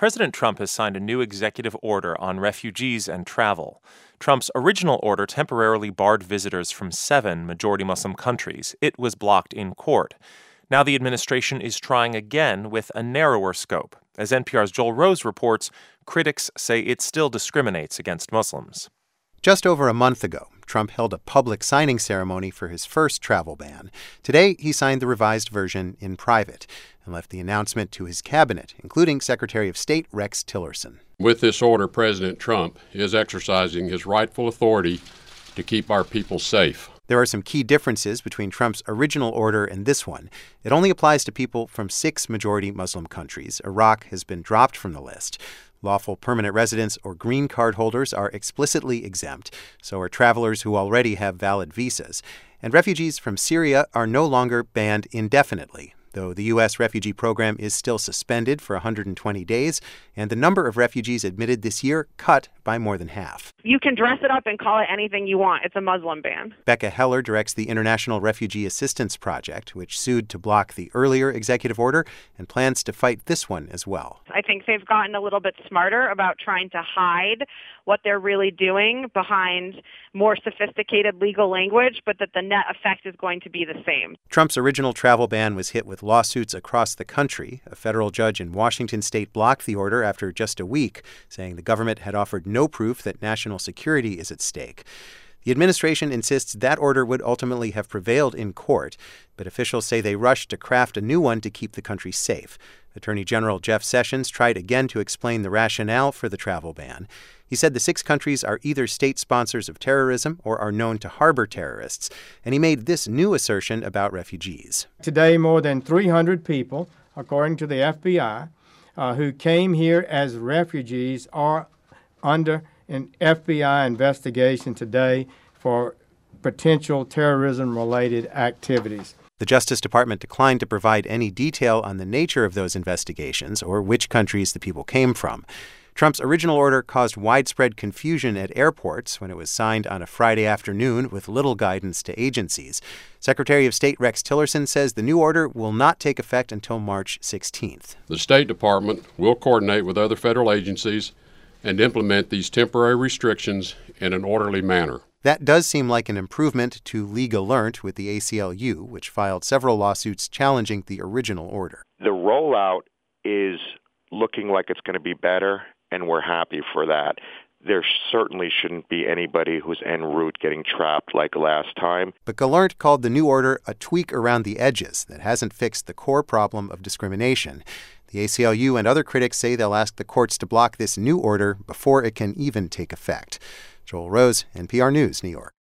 President Trump has signed a new executive order on refugees and travel. Trump's original order temporarily barred visitors from 7 majority Muslim countries. It was blocked in court. Now the administration is trying again with a narrower scope. As NPR's Joel Rose reports, critics say it still discriminates against Muslims. Just over a month ago, Trump held a public signing ceremony for his first travel ban. Today, he signed the revised version in private and left the announcement to his cabinet, including Secretary of State Rex Tillerson. With this order, President Trump is exercising his rightful authority to keep our people safe. There are some key differences between Trump's original order and this one. It only applies to people from 6 majority Muslim countries. Iraq has been dropped from the list. Lawful permanent residents or green card holders are explicitly exempt. So are travelers who already have valid visas. And refugees from Syria are no longer banned indefinitely, though the U.S. refugee program is still suspended for 120 days, and the number of refugees admitted this year cut by more than half. You can dress it up and call it anything you want. It's a Muslim ban. Becca Heller directs the International Refugee Assistance Project, which sued to block the earlier executive order and plans to fight this one as well. I think they've gotten a little bit smarter about trying to hide what they're really doing behind more sophisticated legal language, but that the net effect is going to be the same. Trump's original travel ban was hit with lawsuits across the country. A federal judge in Washington state blocked the order after just a week, saying the government had offered no proof that national security is at stake. The administration insists that order would ultimately have prevailed in court, but officials say they rushed to craft a new one to keep the country safe. Attorney General Jeff Sessions tried again to explain the rationale for the travel ban. He said the 6 countries are either state sponsors of terrorism or are known to harbor terrorists, and he made this new assertion about refugees. Today, more than 300 people, according to the FBI, who came here as refugees are under an FBI investigation today for potential terrorism-related activities. The Justice Department declined to provide any detail on the nature of those investigations or which countries the people came from. Trump's original order caused widespread confusion at airports when it was signed on a Friday afternoon with little guidance to agencies. Secretary of State Rex Tillerson says the new order will not take effect until March 16th. The State Department will coordinate with other federal agencies and implement these temporary restrictions in an orderly manner. That does seem like an improvement to League Alert with the ACLU, which filed several lawsuits challenging the original order. The rollout is looking like it's going to be better, and we're happy for that. There certainly shouldn't be anybody who's en route getting trapped like last time. But Gallant called the new order a tweak around the edges that hasn't fixed the core problem of discrimination. The ACLU and other critics say they'll ask the courts to block this new order before it can even take effect. Joel Rose, NPR News, New York.